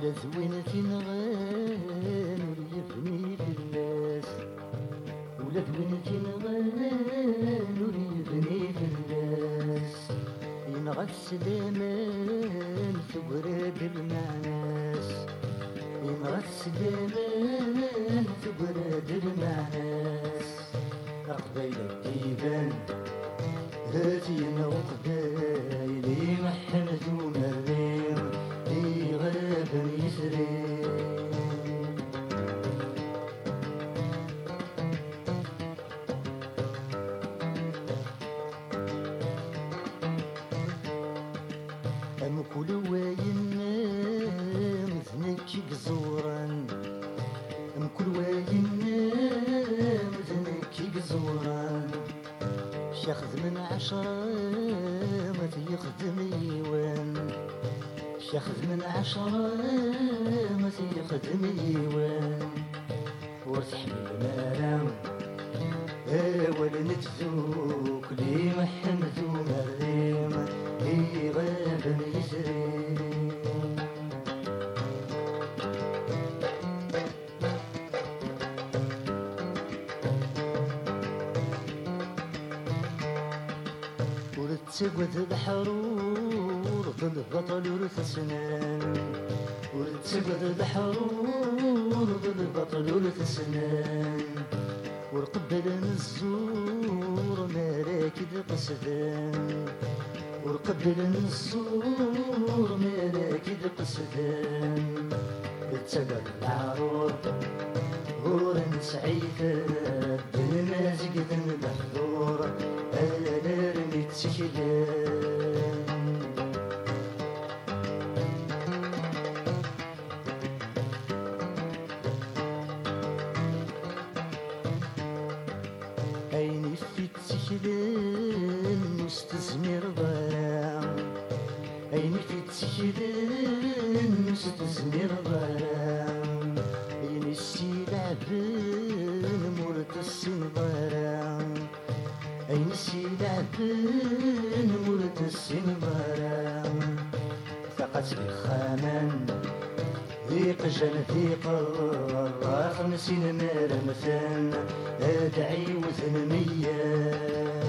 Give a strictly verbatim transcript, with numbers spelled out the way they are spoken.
ولا زوينة نغان وليبني في الناس، ولا زوينة نغان وليبني في الناس، ينغى السلامان تقرب المعناس، ينغى السلامان تقرب المعناس. قبيل الديبان هاتينا وقبايلي محمد ومريم لي غاب يسري. أم كل واين مثنك قزورا، أم كل واين مثنك قزورا، شاخذ من عشرة ما تيخدم يوان، شاخذ من عشرة ما تيخدم يوان. وتحمل مرام ولا نتزوك لي محمد ومريم لي غاب يسري. تسقط الحرور بالبطل والثسنان، وتسقط الحرور بالبطل والثسنان، ورقبل الزور مراكد قصدان، ورقبل الزور مراكد قصدان. تسقط العرور هور سعيدة بالمازقة المحظور أنا رميت سكلان. عيني في التكلان مستزمر ضياع، عيني في التكلان مستزمر ضياع، عيني السيلعبان مرت السنضرع، عين السيلعبان مرت السنضرع. ثقت بخامان ذيق جل ذيق الراخ نسين مار مثان ادعي وثنمية.